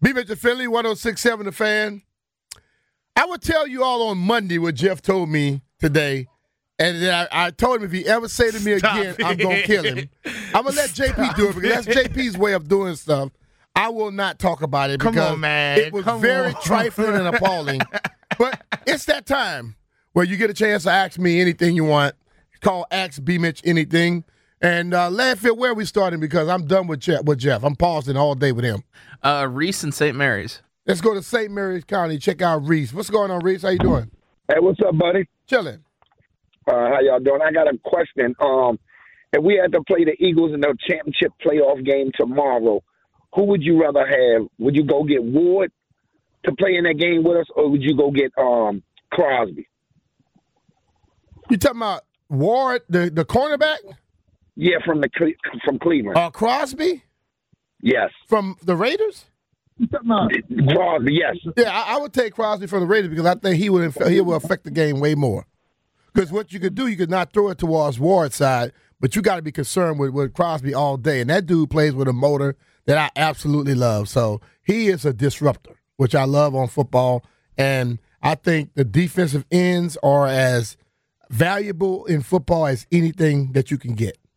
B. Mitchell Finley, 106.7 The Fan. I would tell you all on Monday what Jeff told me today, and then I told him if he ever say to me again, I'm going to kill him. I'm going to let JP do it because that's JP's way of doing stuff. I will not talk about it because it was very trifling and appalling. But it's that time where you get a chance to ask me anything you want. Call Ask B. Mitch Anything. And laugh at where we starting because I'm done with Jeff. I'm pausing all day with him. Reese in St. Mary's. Let's go to St. Mary's County. Check out Reese. What's going on, Reese? How you doing? Hey, what's up, buddy? Chilling. How y'all doing? I got a question. If we had to play the Eagles in the championship playoff game tomorrow, who would you rather have? Would you go get Ward to play in that game with us, or would you go get Crosby? You talking about Ward, the cornerback? Yeah, from Cleveland. Crosby? Yes. From the Raiders? Crosby, yes. Yeah, I would take Crosby from the Raiders because I think he will affect the game way more. Because what you could do, you could not throw it towards Ward's side, but you got to be concerned with Crosby all day. And that dude plays with a motor that I absolutely love. So he is a disruptor, which I love on football. And I think the defensive ends are as valuable in football as anything that you can get.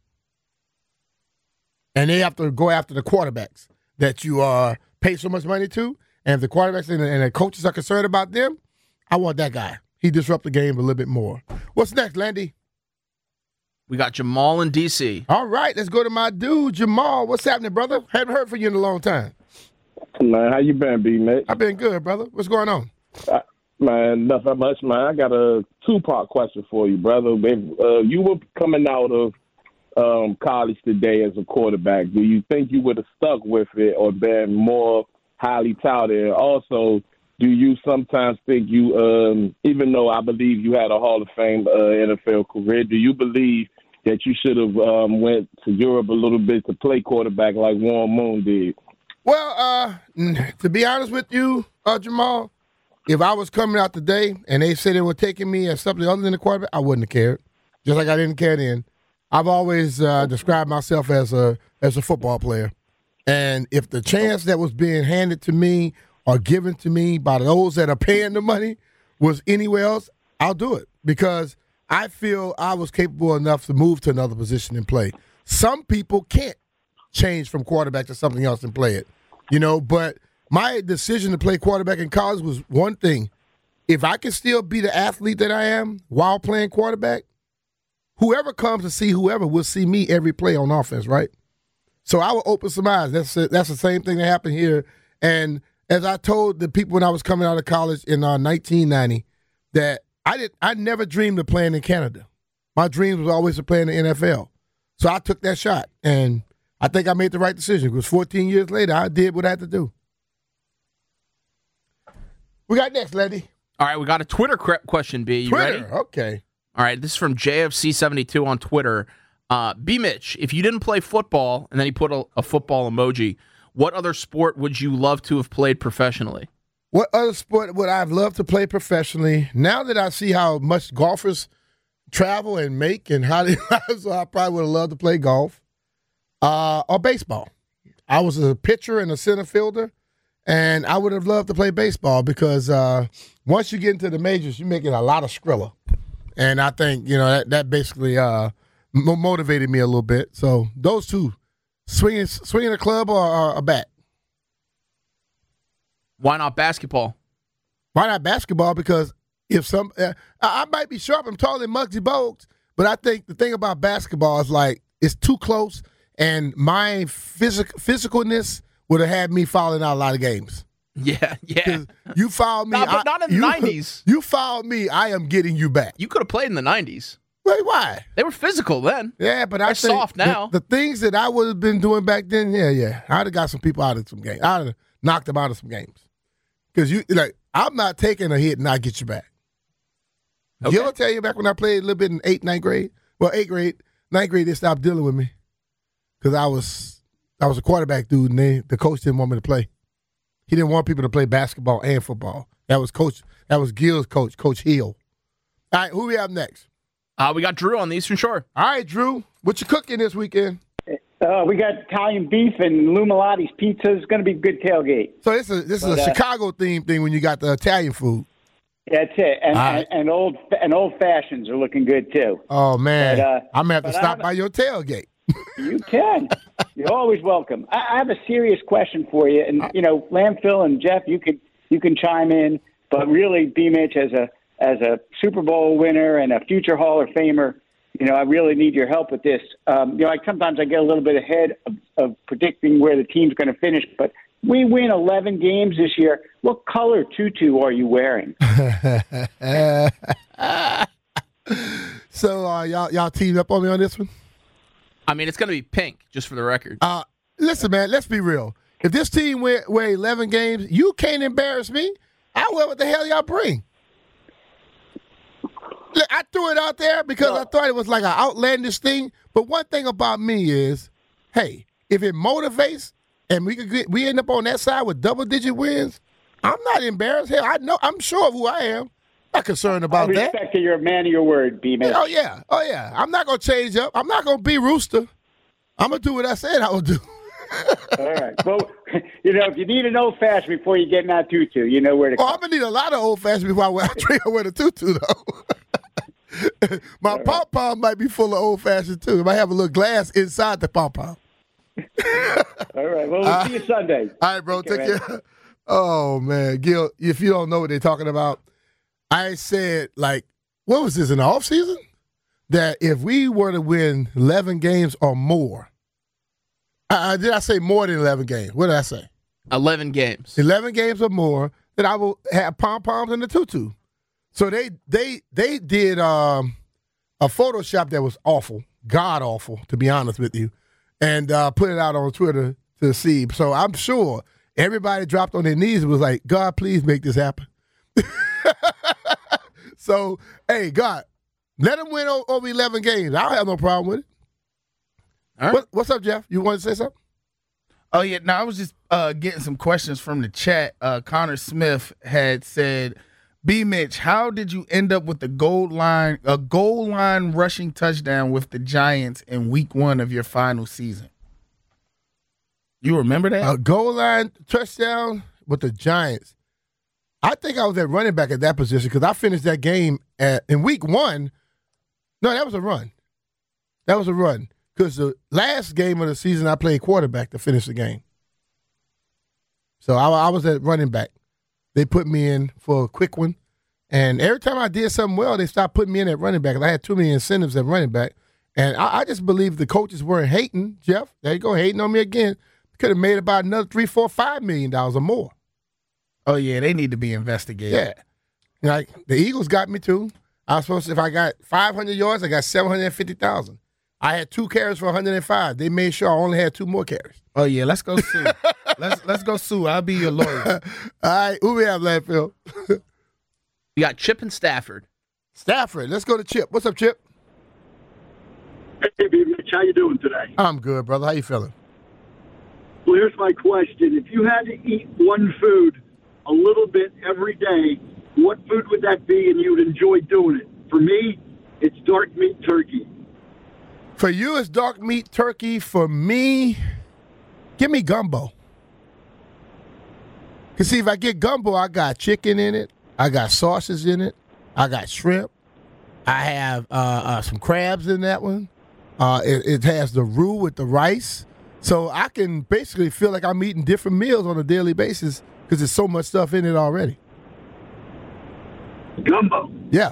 And they have to go after the quarterbacks that you pay so much money to. And if the quarterbacks and the coaches are concerned about them, I want that guy. He disrupts the game a little bit more. What's next, Landy? We got Jamal in D.C. All right, let's go to my dude, Jamal. What's happening, brother? Haven't heard from you in a long time. Man, how you been, B-Mitch? I've been good, brother. What's going on? Man, nothing much, man. I got a two-part question for you, brother. If you were coming out of college today as a quarterback, do you think you would have stuck with it or been more highly touted? Also, do you sometimes think you, even though I believe you had a Hall of Fame NFL career, do you believe that you should have went to Europe a little bit to play quarterback like Warren Moon did? Well, to be honest with you, Jamal, if I was coming out today and they said they were taking me as something other than a quarterback, I wouldn't have cared. Just like I didn't care then. I've always described myself as a football player. And if the chance that was being handed to me or given to me by those that are paying the money was anywhere else, I'll do it because I feel I was capable enough to move to another position and play. Some people can't change from quarterback to something else and play it, but my decision to play quarterback in college was one thing. If I can still be the athlete that I am while playing quarterback, whoever comes to see whoever will see me every play on offense, right? So I will open some eyes. That's the same thing that happened here. And as I told the people when I was coming out of college in 1990, that I never dreamed of playing in Canada. My dream was always to play in the NFL. So I took that shot, and I think I made the right decision because 14 years later, I did what I had to do. We got next, Lenny. All right, we got a Twitter question, B. You Twitter, ready? Okay. All right, this is from JFC72 on Twitter. B. Mitch, if you didn't play football, and then he put a football emoji, what other sport would you love to have played professionally? What other sport would I have loved to play professionally? Now that I see how much golfers travel and make and how they live, so I probably would have loved to play golf or baseball. I was a pitcher and a center fielder, and I would have loved to play baseball because once you get into the majors, you're making a lot of Skrilla. And I think, that basically motivated me a little bit. So those two, swinging a club or a bat. Why not basketball? Why not basketball? Because if I might be sharp, I'm taller than Muggsy Bogues, but I think the thing about basketball is like it's too close, and my physicalness would have had me fouling out a lot of games. Yeah. You fouled me. But not in the 90s. You fouled me, I am getting you back. You could have played in the 90s. Wait, why? They were physical then. Yeah, but they're soft now. The things that I would have been doing back then, yeah. I'd have got some people out of some games. I'd have knocked them out of some games. Because I'm not taking a hit and I get you back. Okay. Gil will tell you back when I played a little bit in 8th, 9th grade. Well, 8th grade, 9th grade, they stopped dealing with me because I was a quarterback dude, and the coach didn't want me to play. He didn't want people to play basketball and football. That was Gil's coach, Coach Hill. All right, who we have next? We got Drew on the Eastern Shore. All right, Drew, what you cooking this weekend? We got Italian beef and Lumalati's pizza. It's going to be a good tailgate. So this is a Chicago themed thing when you got the Italian food. That's it, and old fashions are looking good too. Oh man, But, I'm gonna have to stop by your tailgate. You can. You're always welcome. I have a serious question for you, and Landfill and Jeff, you can chime in. But really, B-Mitch, as a Super Bowl winner and a future Hall of Famer, I really need your help with this. Sometimes I get a little bit ahead of predicting where the team's going to finish, but we win 11 games this year. What color tutu are you wearing? So y'all teamed up on me on this one? I mean, it's going to be pink, just for the record. Listen, man, let's be real. If this team wear 11 games, you can't embarrass me. I wear what the hell y'all bring. Look, I threw it out there because I thought it was like an outlandish thing. But one thing about me is, hey, if it motivates and we end up on that side with double-digit wins, I'm not embarrassed. Hell, I'm sure of who I am. Not concerned about that. I respect that you're a man of your word, B-Man. Oh, yeah. I'm not going to change up. I'm not going to be Rooster. I'm going to do what I said I would do. All right. Well, if you need an old-fashioned before you get in that tutu, you know where to go. I'm going to need a lot of old-fashioned before I wear the tutu, though. My pom-pom might be full of old-fashioned, too. It might have a little glass inside the pom-pom. All right. Well, we'll see you Sunday. All right, bro. Take care. Oh, man. Gil, if you don't know what they're talking about, I said, what was this, in the offseason? That if we were to win 11 games or more, did I say more than 11 games? What did I say? 11 games. 11 games or more, that I will have pom-poms in the tutu. So they did a Photoshop that was awful, god-awful, to be honest with you, and put it out on Twitter to see. So I'm sure everybody dropped on their knees and was like, God, please make this happen. So, hey, God, let them win over 11 games. I don't have no problem with it. All right. What's up, Jeff? You want to say something? Oh, yeah. No, I was just getting some questions from the chat. Connor Smith had said, B-Mitch, how did you end up with a goal line rushing touchdown with the Giants in week 1 of your final season? You remember that? A goal line touchdown with the Giants. I think I was at running back at that position because I finished that game in week 1. No, that was a run. That was a run because the last game of the season I played quarterback to finish the game. So I was at running back. They put me in for a quick one. And every time I did something well, they stopped putting me in at running back. I had too many incentives at running back. And I just believe the coaches weren't hating, Jeff. There you go, hating on me again. Could have made about another $3, $4, $5 million or more. Oh, yeah, they need to be investigated. Yeah. Like, the Eagles got me, too. I was supposed to, if I got 500 yards, I got 750,000. I had 2 carries for 105. They made sure I only had 2 more carries. Oh, yeah, let's go sue. let's go sue. I'll be your lawyer. All right, who we have, Landfill? You got Chip and Stafford. Stafford. Let's go to Chip. What's up, Chip? Hey, Mitch, how you doing today? I'm good, brother. How you feeling? Well, here's my question. If you had to eat one food a little bit every day, what food would that be and you'd enjoy doing it? For me, it's dark meat turkey. For you, it's dark meat turkey. For me, give me gumbo. Because, see, if I get gumbo, I got chicken in it. I got sausage in it. I got shrimp. I have some crabs in that one. It has the roux with the rice. So I can basically feel like I'm eating different meals on a daily basis because there's so much stuff in it already. Gumbo. Yeah.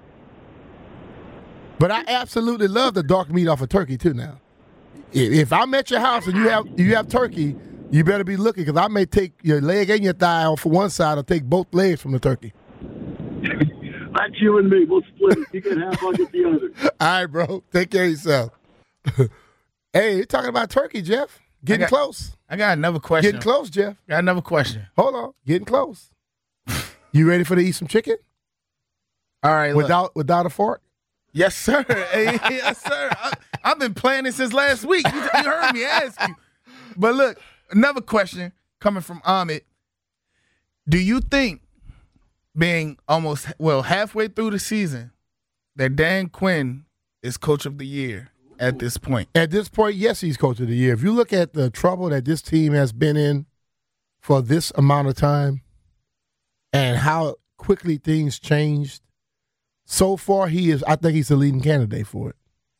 But I absolutely love the dark meat off of turkey, too, now. If I'm at your house and you have turkey, you better be looking because I may take your leg and your thigh off for one side or take both legs from the turkey. That's you and me. We'll split it. You get half, I'll get the other. All right, bro. Take care of yourself. Hey, you're talking about turkey, Jeff. Getting close. I got another question. Getting close, Jeff. Got another question. Hold on. Getting close. You ready for to eat some chicken? All right. Without a fork? Yes, sir. Hey, yes, sir. I've been planning since last week. You heard me ask you. But look, another question coming from Ahmed. Do you think being halfway through the season that Dan Quinn is coach of the year at this point? At this point, yes, he's coach of the year. If you look at the trouble that this team has been in for this amount of time and how quickly things changed, so far I think he's the leading candidate for it.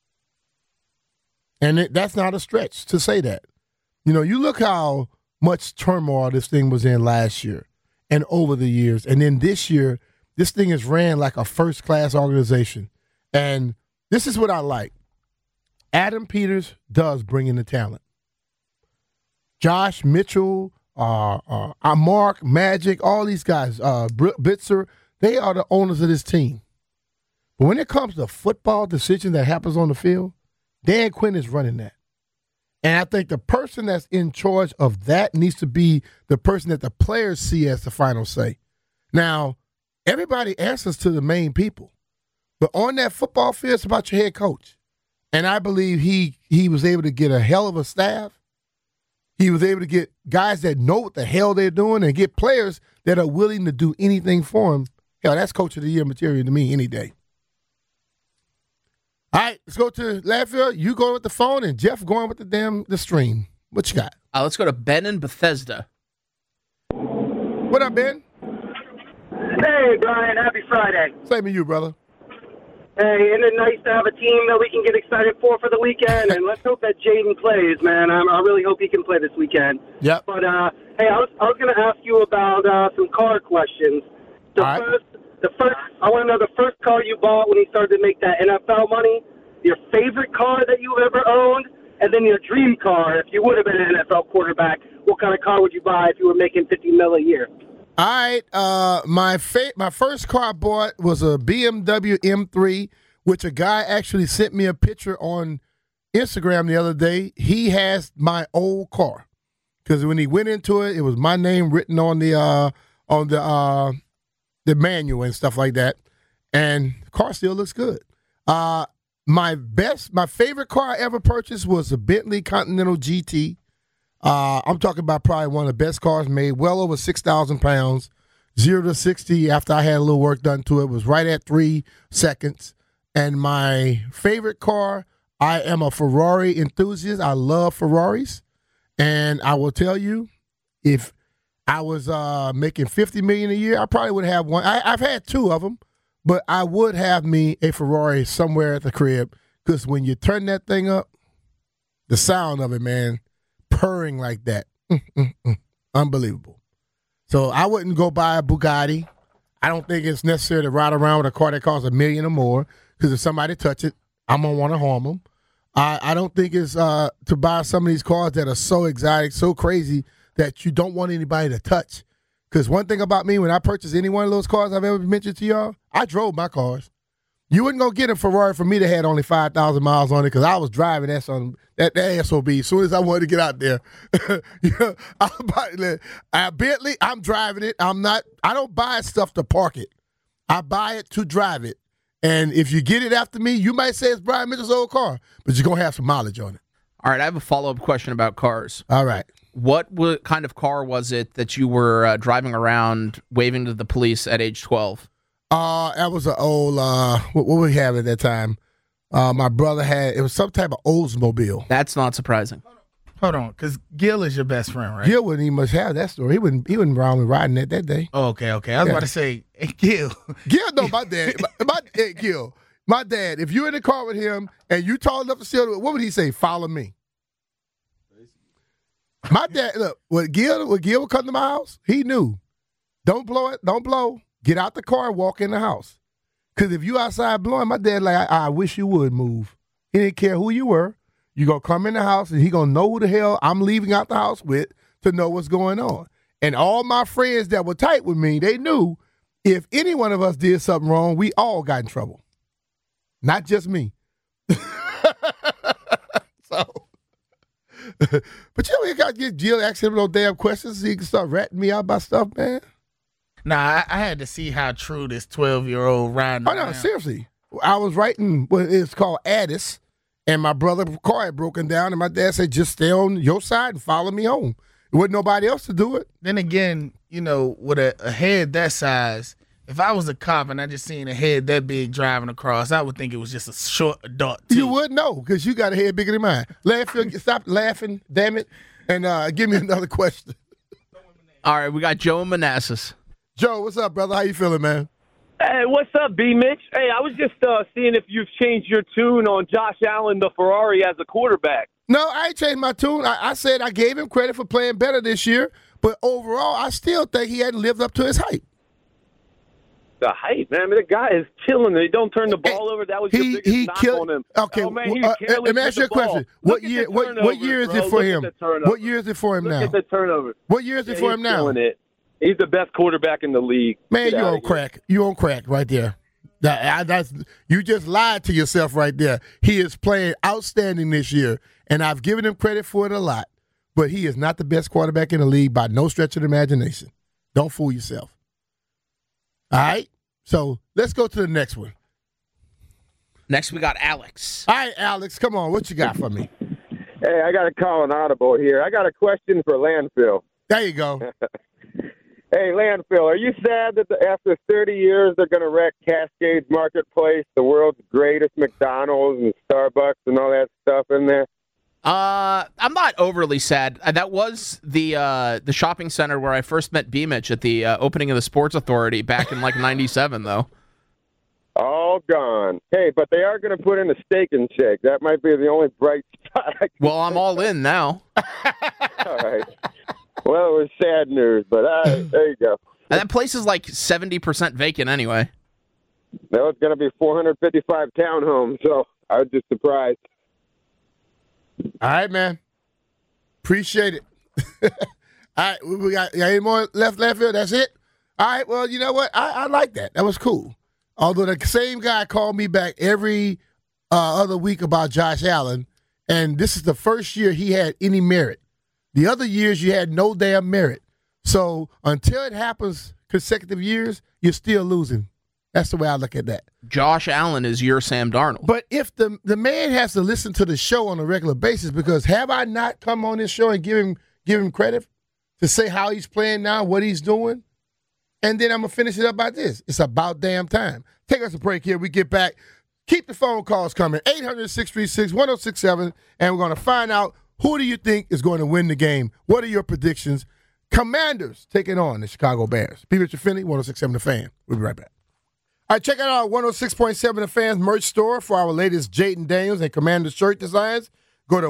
And that's not a stretch to say that. You know, you look how much turmoil this thing was in last year and over the years. And then this year, this thing is ran like a first-class organization. And this is what I like. Adam Peters does bring in the talent. Josh Mitchell, Mark, Magic, all these guys, Bitzer, they are the owners of this team. But when it comes to football decision that happens on the field, Dan Quinn is running that. And I think the person that's in charge of that needs to be the person that the players see as the final say. Now, everybody answers to the main people. But on that football field, it's about your head coach. And I believe he was able to get a hell of a staff. He was able to get guys that know what the hell they're doing and get players that are willing to do anything for him. Hell, that's coach of the year material to me any day. All right, let's go to Landfill. You going with the phone and Jeff going with the stream. What you got? Let's go to Ben in Bethesda. What up, Ben? Hey, Brian. Happy Friday. Same to you, brother. Hey, isn't it nice to have a team that we can get excited for the weekend? And let's hope that Jaden plays, man. I really hope he can play this weekend. Yep. But, hey, I was going to ask you about some car questions. I want to know the first car you bought when you started to make that NFL money, your favorite car that you've ever owned, and then your dream car. If you would have been an NFL quarterback, what kind of car would you buy if you were making $50 million a year? All right, my first car I bought was a BMW M3, which a guy actually sent me a picture on Instagram the other day. He has my old car because when he went into it, it was my name written on the manual and stuff like that, and the car still looks good. My favorite car I ever purchased was a Bentley Continental GT. I'm talking about probably one of the best cars made, well over 6,000 pounds, 0 to 60 after I had a little work done to it, was right at 3 seconds. And my favorite car, I am a Ferrari enthusiast. I love Ferraris. And I will tell you, if I was making $50 million a year, I probably would have one. I've had 2 of them, but I would have me a Ferrari somewhere at the crib because when you turn that thing up, the sound of it, man, purring like that, unbelievable. So I wouldn't go buy a Bugatti. I don't think it's necessary to ride around with a car that costs $1 million or more because if somebody touch it, I'm going to want to harm them. I don't think it's to buy some of these cars that are so exotic, so crazy that you don't want anybody to touch. Because one thing about me, when I purchase any one of those cars I've ever mentioned to y'all, I drove my cars. You wouldn't go get a Ferrari for me that had only 5,000 miles on it because I was driving that SOB as soon as I wanted to get out there. Bentley, I'm driving it. I don't buy stuff to park it. I buy it to drive it. And if you get it after me, you might say it's Brian Mitchell's old car, but you're going to have some mileage on it. All right, I have a follow-up question about cars. All right. What kind of car was it that you were driving around waving to the police at age 12? That was an old, what we have at that time? My brother it was some type of Oldsmobile. That's not surprising. Hold on, because Gil is your best friend, right? Gil wouldn't even much have that story. He wouldn't around riding that day. Oh, okay. I was about to say, hey, Gil. Gil, no, my dad. Gil, my dad, if you're in the car with him and you tall enough to steal, what would he say? Follow me. My dad, look, when Gil would come to my house, he knew. Don't blow it. Don't blow. Get out the car and walk in the house. Because if you outside blowing, my dad I wish you would move. He didn't care who you were. You going to come in the house and he going to know who the hell I'm leaving out the house with to know what's going on. And all my friends that were tight with me, they knew if any one of us did something wrong, we all got in trouble. Not just me. So, but you got to get Jill asking him no damn questions so he can start ratting me out about stuff, man. Nah, I had to see how true this 12-year-old riding around. No, seriously. I was writing what it's called Addis, and my brother's car had broken down, and my dad said, just stay on your side and follow me home. There wasn't nobody else to do it. Then again, with a head that size, If I was a cop and I just seen a head that big driving across, I would think it was just a short adult. You would know because you got a head bigger than mine. Landfill, stop laughing, damn it, and give me another question. All right, we got Joe in Manassas. Joe, what's up, brother? How you feeling, man? Hey, what's up, B. Mitch? Hey, I was just seeing if you've changed your tune on Josh Allen, the Ferrari, as a quarterback. No, I ain't changed my tune. I said I gave him credit for playing better this year, but overall, I still think he hadn't lived up to his hype. The hype, man. The guy is killing it. He don't turn the ball over. That was your biggest knock on him. Okay, oh, man, let me ask you a question. What year is it for him? What year is it for him now? Look at the turnover. What year is it for him now? Killing it. He's the best quarterback in the league. Man, you on crack. You on crack right there. You just lied to yourself right there. He is playing outstanding this year, and I've given him credit for it a lot, but he is not the best quarterback in the league by no stretch of the imagination. Don't fool yourself. All right? So let's go to the next one. Next, we got Alex. All right, Alex, come on. What you got for me? Hey, I got to call an audible here. I got a question for Landfill. There you go. Hey, Landfill, are you sad that after 30 years they're going to wreck Cascades Marketplace, the world's greatest McDonald's and Starbucks and all that stuff in there? I'm not overly sad. That was the shopping center where I first met B-Mitch at the opening of the Sports Authority back in like 97, though. All gone. Hey, but they are going to put in a Steak and Shake. That might be the only bright spot. Well, I'm all in now. All right. Well, it was sad news, but there you go. And that place is like 70% vacant anyway. No, it's going to be 455 townhomes, so I was just surprised. All right, man. Appreciate it. All right, we got any more left field? That's it? All right, well, you know what? I like that. That was cool. Although the same guy called me back every other week about Josh Allen, and this is the first year he had any merit. The other years, you had no damn merit. So until it happens consecutive years, you're still losing. That's the way I look at that. Josh Allen is your Sam Darnold. But if the man has to listen to the show on a regular basis, because have I not come on this show and give him credit to say how he's playing now, what he's doing? And then I'm going to finish it up by this. It's about damn time. Take us a break here. We get back. Keep the phone calls coming. 800-636-1067, and we're going to find out who do you think is going to win the game? What are your predictions? Commanders taking on the Chicago Bears. Be Richard Finley, 106.7 The Fan. We'll be right back. All right, check out our 106.7 The Fan's merch store for our latest Jaden Daniels and Commanders shirt designs. Go to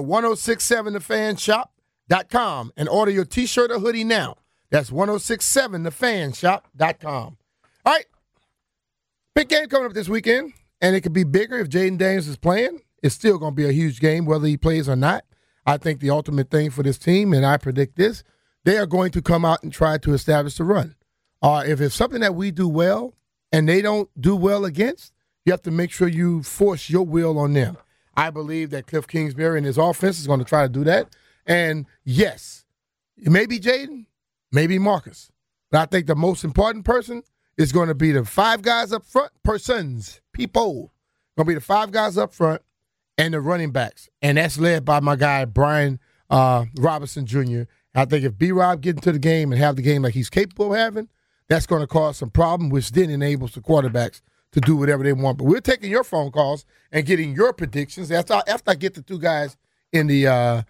1067thefanshop.com and order your T-shirt or hoodie now. That's 1067thefanshop.com. All right, big game coming up this weekend, and it could be bigger if Jaden Daniels is playing. It's still going to be a huge game whether he plays or not. I think the ultimate thing for this team, and I predict this, they are going to come out and try to establish the run. If it's something that we do well and they don't do well against, you have to make sure you force your will on them. I believe that Cliff Kingsbury and his offense is going to try to do that. And, yes, it may be Jaden, maybe Marcus. But I think the most important person is going to be the five guys up front, people. Going to be the five guys up front and the running backs. And that's led by my guy, Brian Robinson Jr. I think if B-Rob get into the game and have the game like he's capable of having, that's going to cause some problem, which then enables the quarterbacks to do whatever they want. But we're taking your phone calls and getting your predictions. After I get the two guys in the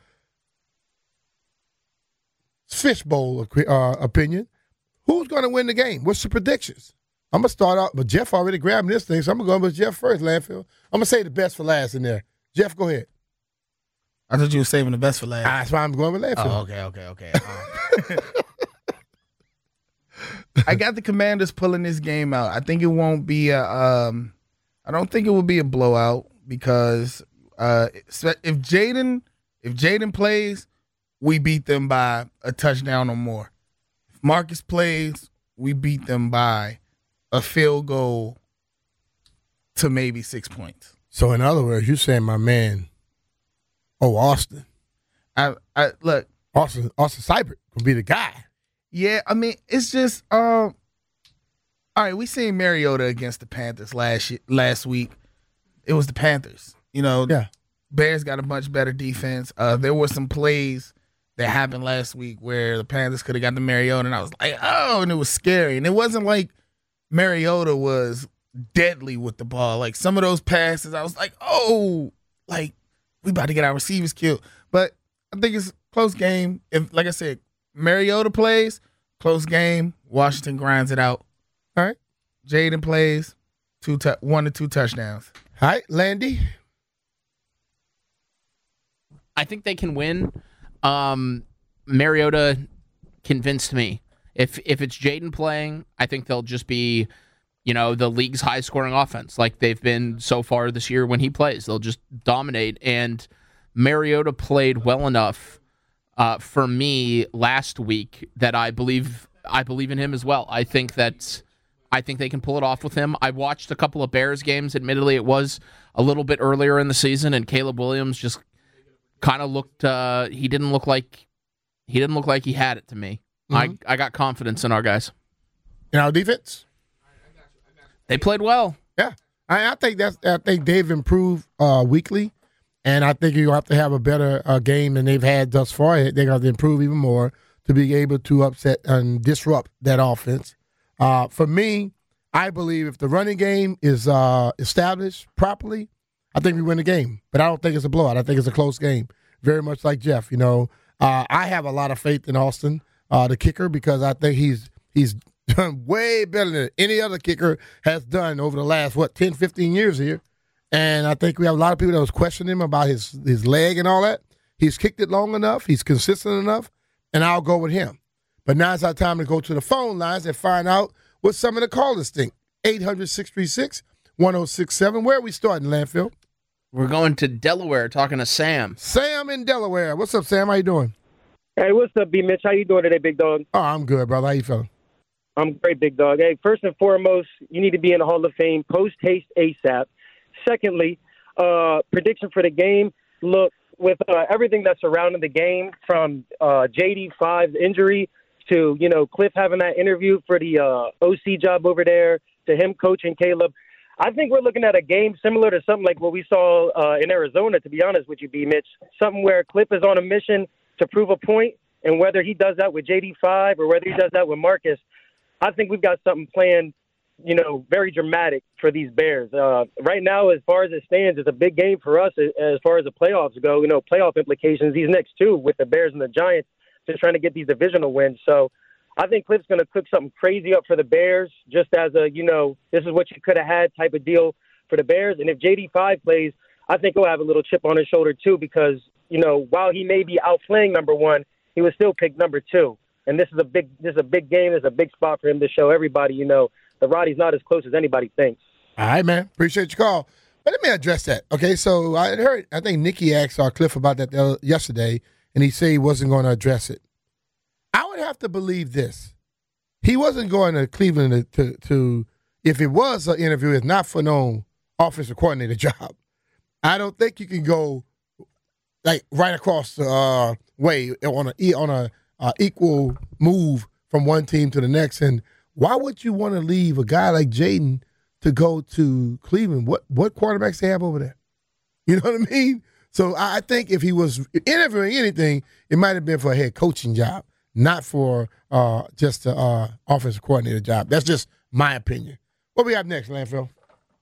fishbowl opinion, who's going to win the game? What's your predictions? I'm going to start out, but Jeff already grabbed this thing, so I'm going to go with Jeff first, Landfill. I'm going to say the best for last in there. Jeff, go ahead. I thought you were saving the best for last. That's why I'm going with Landfill. Oh, okay. I got the Commanders pulling this game out. I think it won't be I don't think it will be a blowout because if Jaden plays, we beat them by a touchdown or more. If Marcus plays, we beat them by a field goal to maybe 6 points. So in other words, you're saying my man, Austin. I look, Austin Seibert will be the guy. Yeah, I mean, it's just all right, we seen Mariota against the Panthers last week. It was the Panthers. Yeah. Bears got a much better defense. There were some plays that happened last week where the Panthers could have got the Mariota, and I was like, oh, and it was scary. And it wasn't like Mariota was deadly with the ball. Like some of those passes, I was like, oh, like we about to get our receivers killed. But I think it's a close game. If, like I said, Mariota plays, close game, Washington grinds it out. All right. Jaden plays, 1 to 2 touchdowns. All right, Landy. I think they can win. Mariota convinced me. If it's Jaden playing, I think they'll just be, the league's high-scoring offense like they've been so far this year when he plays. They'll just dominate. And Mariota played well enough for me last week that I believe in him as well. I think they can pull it off with him. I watched a couple of Bears games. Admittedly, it was a little bit earlier in the season, and Caleb Williams just kind of looked. He didn't look like he had it to me. Mm-hmm. I got confidence in our guys. In our defense, they played well. Yeah, I think they've improved weekly, and I think you'll have to have a better game than they've had thus far. They're going to improve even more to be able to upset and disrupt that offense. For me, I believe if the running game is established properly, I think we win the game. But I don't think it's a blowout. I think it's a close game. Very much like Jeff. I have a lot of faith in Austin, the kicker, because I think he's done way better than any other kicker has done over the last, 10, 15 years here. And I think we have a lot of people that was questioning him about his leg and all that. He's kicked it long enough. He's consistent enough. And I'll go with him. But now it's our time to go to the phone lines and find out what some of the callers think. 800-636-1067. Where are we starting, Landfill? We're going to Delaware, talking to Sam. Sam in Delaware. What's up, Sam? How you doing? Hey, what's up, B. Mitch? How you doing today, big dog? Oh, I'm good, brother. How you feeling? I'm great, big dog. Hey, first and foremost, you need to be in the Hall of Fame post-haste ASAP. Secondly, prediction for the game. Look, with everything that's surrounding the game, from JD5's injury to, Cliff having that interview for the OC job over there, to him coaching Caleb, I think we're looking at a game similar to something like what we saw in Arizona, to be honest with you, B. Mitch. Something where Cliff is on a mission to prove a point, and whether he does that with JD5 or whether he does that with Marcus, I think we've got something planned, very dramatic for these Bears. Right now, as far as it stands, it's a big game for us as far as the playoffs go. Playoff implications, these next two with the Bears and the Giants, just trying to get these divisional wins. So I think Cliff's going to cook something crazy up for the Bears, just as a, this is what you could have had type of deal for the Bears. And if JD5 plays, I think he'll have a little chip on his shoulder too, because, while he may be outplaying number one, he was still picked number two. And this is a big game. It's a big spot for him to show everybody, the Roddy's not as close as anybody thinks. All right, man. Appreciate your call. But let me address that. Okay, so I think Nikki asked Cliff about that yesterday, and he said he wasn't going to address it. I would have to believe this. He wasn't going to Cleveland to if it was an interview, it's not for no offensive coordinator job. I don't think you can go like right across the way on a equal move from one team to the next. And why would you want to leave a guy like Jaden to go to Cleveland? What quarterbacks they have over there? You know what I mean? So I think if he was interviewing anything, it might have been for a head coaching job, not for just an offensive coordinator job. That's just my opinion. What we got next, Landfill?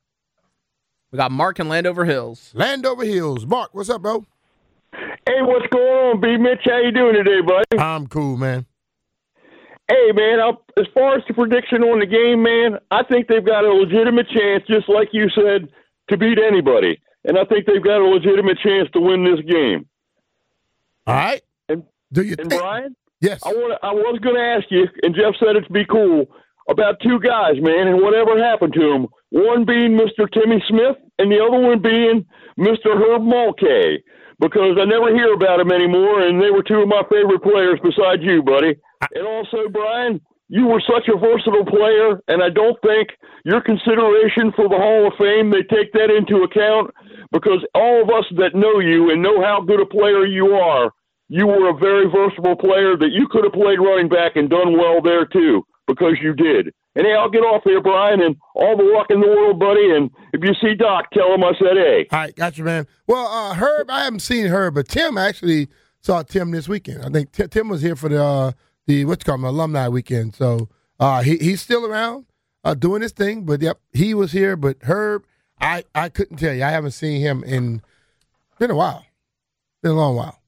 We got Mark in Landover Hills. Landover Hills. Mark, what's up, bro? Hey, what's going on, B. Mitch? How you doing today, buddy? I'm cool, man. Hey, man, as far as the prediction on the game, man, I think they've got a legitimate chance, just like you said, to beat anybody. And I think they've got a legitimate chance to win this game. All right. And Brian? Yes. I was going to ask you, and Jeff said it to be cool, about two guys, man, and whatever happened to them. One being Mr. Timmy Smith, and the other one being Mr. Herb Mulcahy. Because I never hear about them anymore, and they were two of my favorite players besides you, buddy. And also, Brian, you were such a versatile player, and I don't think your consideration for the Hall of Fame, they take that into account, because all of us that know you and know how good a player you are, you were a very versatile player that you could have played running back and done well there too, because you did. And hey, I'll get off here, Brian, and all the luck in the world, buddy. And if you see Doc, tell him I said hey. All right, got you, man. Well, Herb, I haven't seen Herb, but Tim actually saw Tim this weekend. I think Tim was here for the alumni weekend. So he's still around. doing his thing. But, yep, he was here. But Herb, I couldn't tell you. I haven't seen him in been a while. Been a long while.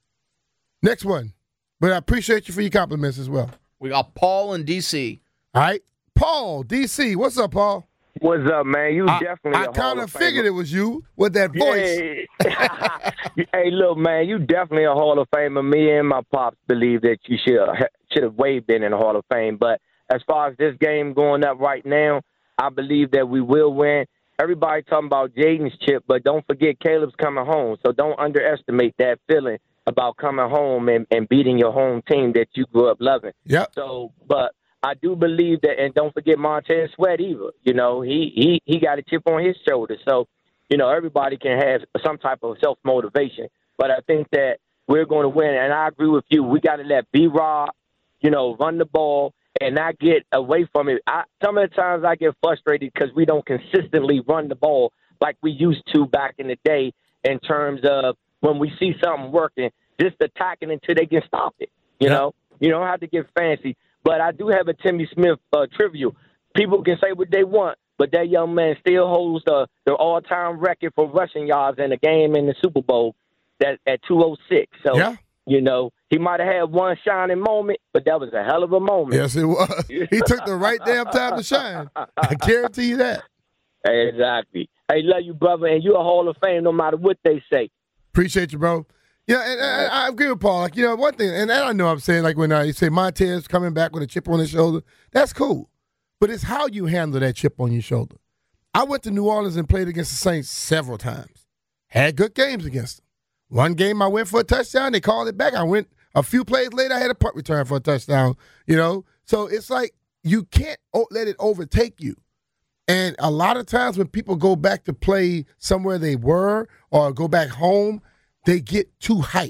Next one. But I appreciate you for your compliments as well. We got Paul in D.C. All right. Paul, D.C. What's up, Paul? What's up, man? You definitely. I kind of figured it was you with that voice. Yeah. Hey, look, man, you definitely a Hall of Famer. Me and my pops believe that you should have way been in the Hall of Fame. But as far as this game going up right now, I believe that we will win. Everybody talking about Jaden's chip, but don't forget Caleb's coming home. So don't underestimate that feeling about coming home and beating your home team that you grew up loving. Yeah. So, but I do believe that, and don't forget Montez Sweat either. You know, he got a chip on his shoulder. So, you know, everybody can have some type of self-motivation. But I think that we're going to win, and I agree with you. We got to let B-Rob, you know, run the ball and not get away from it. Some of the times I get frustrated because we don't consistently run the ball like we used to back in the day in terms of when we see something working, just attacking until they can stop it. You know, you don't have to get fancy. But I do have a Timmy Smith trivia. People can say what they want, but that young man still holds the all-time record for rushing yards in a game in the Super Bowl at 206. So, you know, he might have had one shining moment, but that was a hell of a moment. Yes, it was. He took the right damn time to shine. I guarantee you that. Exactly. Hey, love you, brother, and you're a Hall of Fame no matter what they say. Appreciate you, bro. Yeah, and I agree with Paul. Like, you know, one thing, and I know I'm saying, like when you say Montez coming back with a chip on his shoulder, that's cool. But it's how you handle that chip on your shoulder. I went to New Orleans and played against the Saints several times. Had good games against them. One game I went for a touchdown. They called it back. I went a few plays later. I had a punt return for a touchdown, you know. So it's like you can't let it overtake you. And a lot of times when people go back to play somewhere they were or go back home, they get too hyped.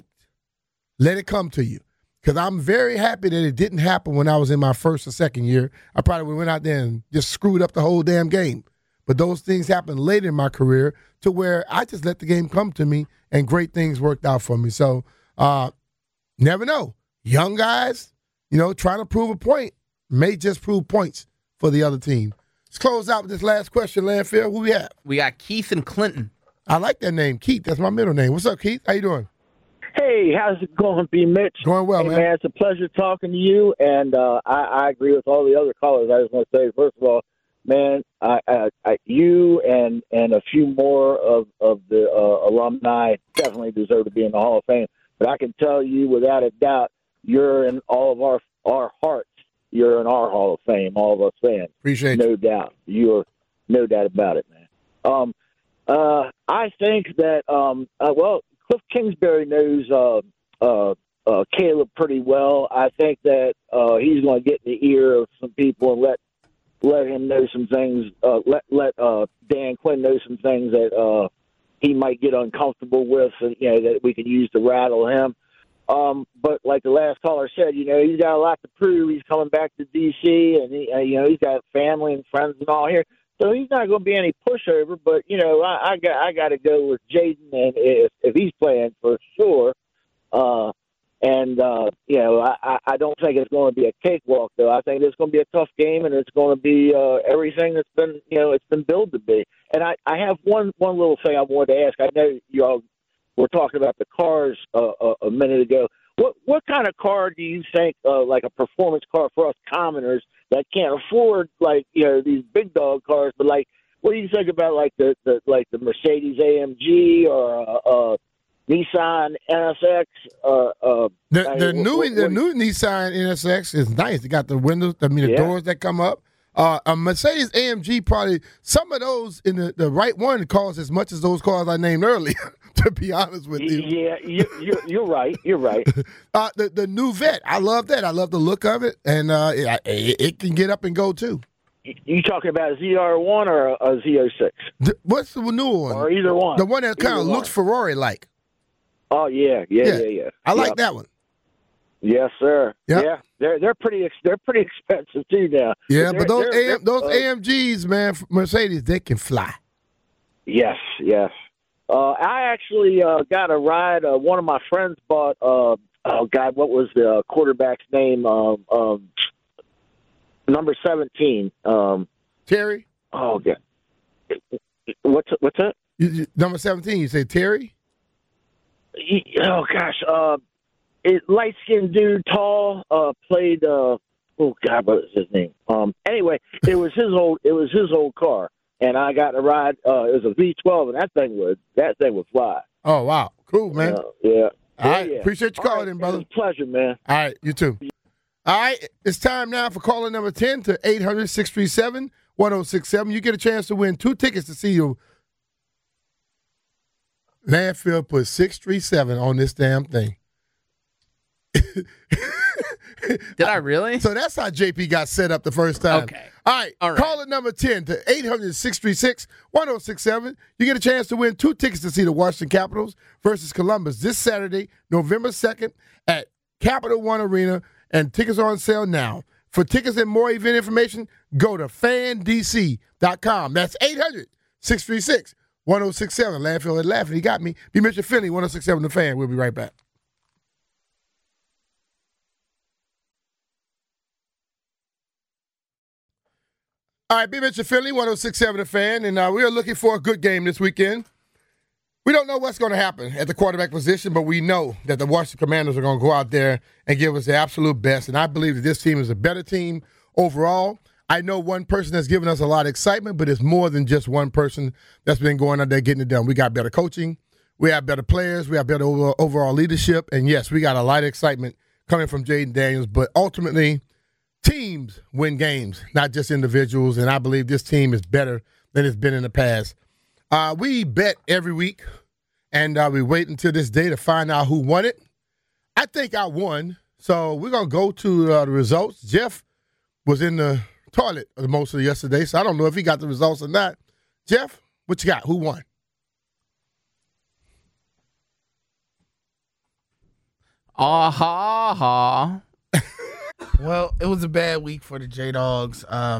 Let it come to you. Because I'm very happy that it didn't happen when I was in my first or second year. I probably went out there and just screwed up the whole damn game. But those things happened later in my career to where I just let the game come to me and great things worked out for me. So never know. Young guys, you know, trying to prove a point may just prove points for the other team. Let's close out with this last question, Landfill. Who we have? We got Keith and Clinton. I like that name, Keith. That's my middle name. What's up, Keith? How you doing? Hey, how's it going, B. Mitch? Going well, man. It's a pleasure talking to you, and I agree with all the other callers. I just want to say, first of all, man, you and a few more of the alumni definitely deserve to be in the Hall of Fame. But I can tell you without a doubt, you're in all of our hearts. You're in our Hall of Fame, all of us fans. Appreciate no doubt. You're no doubt about it, man. I think that well, Cliff Kingsbury knows Caleb pretty well. I think that he's going to get in the ear of some people and let him know some things. Let Dan Quinn know some things that he might get uncomfortable with, and you know that we can use to rattle him. But like the last caller said, you know, he's got a lot to prove. He's coming back to D.C. and you know he's got family and friends and all here, so he's not going to be any pushover. But you know, I got to go with Jaden, and if he's playing for sure. You know, I don't think it's going to be a cakewalk, though. I think it's going to be a tough game, and it's going to be everything that's been, you know, it's been billed to be. And I have one little thing I wanted to ask. I know you all were talking about the cars a minute ago. What kind of car do you think, like a performance car for us commoners that can't afford, like, you know, these big dog cars, but like, what do you think about like the Mercedes AMG or Nissan NSX? The new Nissan NSX is nice. It got the windows, the doors that come up. A Mercedes AMG, probably some of those in the right one cost as much as those cars I named earlier. To be honest with you, yeah, you're right. You're right. The new Vet, I love that. I love the look of it, and it can get up and go too. You talking about a ZR1 or a Z06? What's the new one? Or either one. The one that kind of looks Ferrari-like. Oh yeah. I like that one. Yes, sir. Yep. Yeah, they're pretty expensive too now. Yeah, but those AMGs, man, Mercedes, they can fly. Yes. I actually got a ride. One of my friends bought. Oh God, what was the quarterback's name? Number 17. Terry? Oh, God. What's that? Number 17, you say Terry? Oh, gosh. Light-skinned dude, tall, played, oh, God, what is his name? Anyway, it was his old car, and I got to ride, it was a V12, and that thing would fly. Oh, wow. Cool, man. Yeah. All right. Yeah. Appreciate you calling in, brother. It was a pleasure, man. All right. You too. All right. It's time now for caller number 10 to 800-637-1067. You get a chance to win 2 tickets to see you. Landfill put 637 on this damn thing. Did I really? So that's how JP got set up the first time. Okay. All right. Caller number 10 to 800-636-1067. You get a chance to win 2 tickets to see the Washington Capitals versus Columbus this Saturday, November 2nd at Capital One Arena, and tickets are on sale now. For tickets and more event information, go to fandc.com. That's 800-636-1067. Landfill and laughing. He got me. Be Mitchell Finley, 1067 The Fan. We'll be right back. All right, B. Mitchell Finley, 1067 The Fan, and we are looking for a good game this weekend. We don't know what's going to happen at the quarterback position, but we know that the Washington Commanders are going to go out there and give us the absolute best, and I believe that this team is a better team overall. I know one person that's given us a lot of excitement, but it's more than just one person that's been going out there getting it done. We got better coaching. We have better players. We have better overall leadership, and, yes, we got a lot of excitement coming from Jaden Daniels, but ultimately – teams win games, not just individuals, and I believe this team is better than it's been in the past. We bet every week, and we wait until this day to find out who won it. I think I won, so we're going to go to the results. Jeff was in the toilet most of yesterday, so I don't know if he got the results or not. Jeff, what you got? Who won? Ha. Well, it was a bad week for the J-Dogs.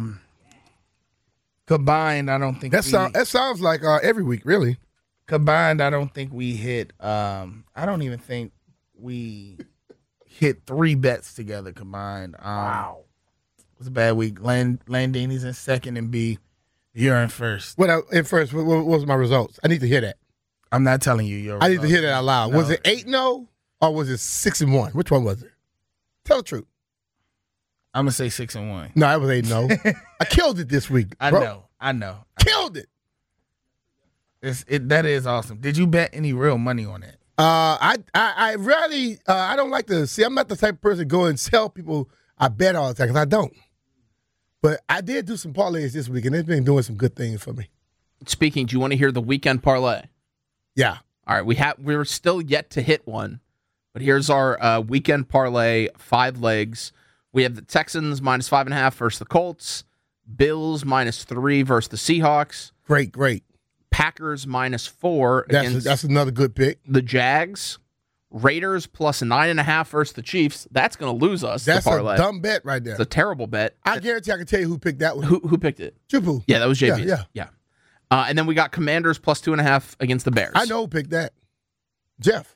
Combined, I don't think that sounds like every week, really. Combined, I don't think we hit. I don't even think we hit 3 bets together combined. Wow, it was a bad week. Landini's in second, and B, you're in first. What was my results? I need to hear that. I'm not telling you your. I need to hear that out loud. No. Was it 8-0 or was it 6-1? Which one was it? Tell the truth. I'm going to say 6-1. No, it was 8-0. I killed it this week, bro. I know. Killed it. That is awesome. Did you bet any real money on it? I rarely, I don't like to see, I'm not the type of person to go and tell people I bet all the time, because I don't. But I did do some parlays this week, and it's been doing some good things for me. Speaking, do you want to hear the weekend parlay? Yeah. All right, we're still yet to hit one, but here's our weekend parlay, 5 legs. We have the Texans -5.5 versus the Colts. Bills -3 versus the Seahawks. Great. Packers -4 against that's another good pick. The Jags. Raiders +9.5 versus the Chiefs. That's going to lose us. That's the parlay. A dumb bet right there. It's a terrible bet. I guarantee I can tell you who picked that one. Who picked it? Jupu. Yeah, that was JP. Yeah. And then we got Commanders +2.5 against the Bears. I know who picked that. Jeff.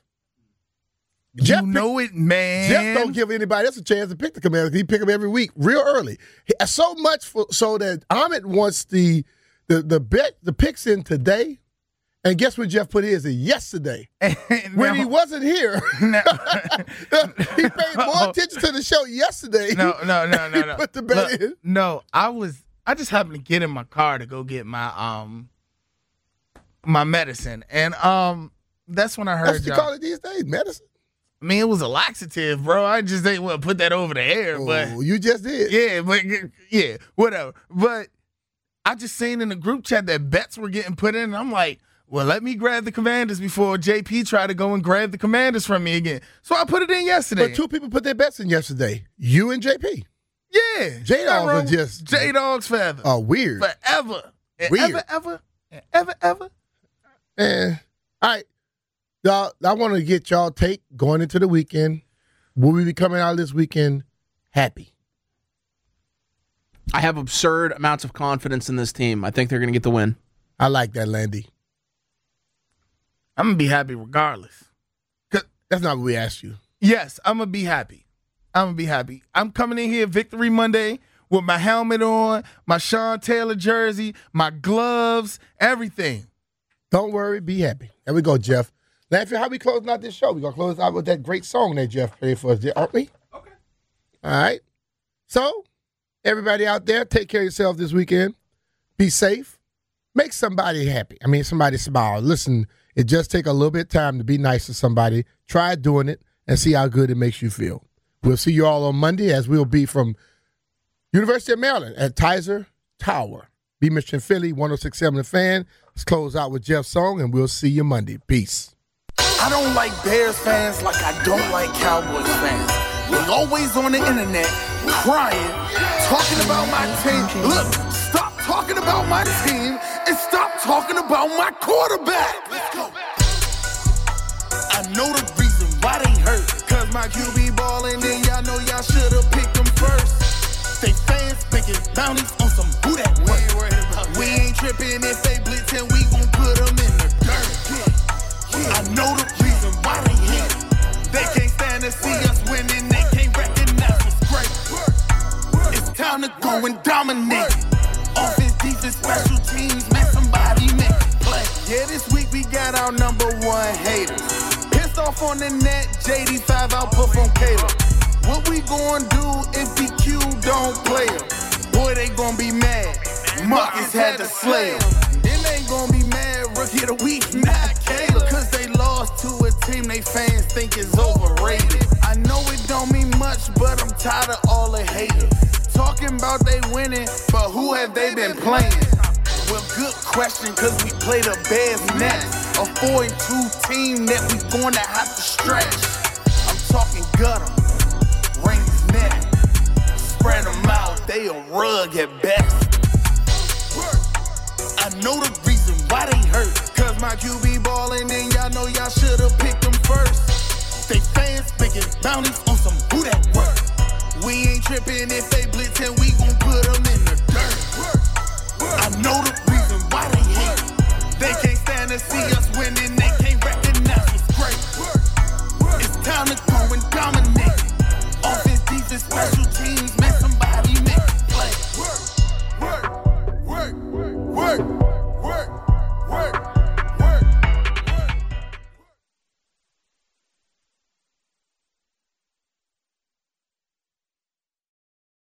You know it, man. Jeff don't give anybody else a chance to pick the Commanders. He pick them every week, real early. So much so that Ahmed wants the picks in today. And guess what Jeff put his in yesterday? When he wasn't here, he paid more attention to the show yesterday. No. Put the bet in. No, I just happened to get in my car to go get my my medicine, and that's when I heard. That's what you call it these days, medicine. I mean, it was a laxative, bro. I just didn't want to put that over the air, but you just did. Yeah, whatever. But I just seen in the group chat that bets were getting put in, and I'm like, well, let me grab the Commanders before JP tried to go and grab the Commanders from me again. So I put it in yesterday. But 2 people put their bets in yesterday. You and JP. Yeah. J-Dogs are just J-Dogs forever. Oh, weird. Forever. And weird. Ever. All right. Y'all, I want to get y'all take going into the weekend. Will we be coming out this weekend happy? I have absurd amounts of confidence in this team. I think they're going to get the win. I like that, Landy. I'm going to be happy regardless. That's not what we asked you. Yes, I'm going to be happy. I'm coming in here Victory Monday with my helmet on, my Sean Taylor jersey, my gloves, everything. Don't worry, be happy. There we go, Jeff. Landfill, how we closing out this show? We're going to close out with that great song that Jeff played for us, aren't we? Okay. All right. So, everybody out there, take care of yourself this weekend. Be safe. Make somebody happy. I mean, somebody smile. Listen, it just take a little bit of time to be nice to somebody. Try doing it and see how good it makes you feel. We'll see you all on Monday as we'll be from University of Maryland at Tizer Tower. Be Mission Philly, 106.7 The Fan. Let's close out with Jeff's song, and we'll see you Monday. Peace. I don't like Bears fans like I don't like Cowboys fans. We're always on the internet crying, talking about my team. Look, stop talking about my team and stop talking about my quarterback. Let's go. I know the reason why they hurt, cause my QB ballin', and y'all know y'all should've picked them first. They fans picking bounties on some who that work. We ain't tripping if they blitz and we gon' put them in the dirt. I know the reason why they hate. They can't stand to see us winning. They can't recognize what's great. It's time to go and dominate. Offense, defense, special teams, man, somebody make a play. Yeah, this week we got our number one haters. Pissed off on the net, JD5 outperform Caleb. What we gon' do if DQ don't play him? Boy, they gon' be mad. Marcus had to slay him. Then they gon' be mad, rookie of the week, not Caleb. Cause they lost to a team they fans think is overrated. I know it don't mean much, but I'm tired of all the haters. Talking about they winning, but who have they been playing? Well, good question, cause we play the Bears next. A 4-2 team that we gonna have to stretch. I'm talking gut 'em, ring his neck, spread them out, they a rug at best. I know the reason why they hurt, cause my QB ballin', and y'all know y'all should've picked them first. They fans picking bounties on some who that work. We ain't tripping if they blitz and we gon' put them in the dirt. I know the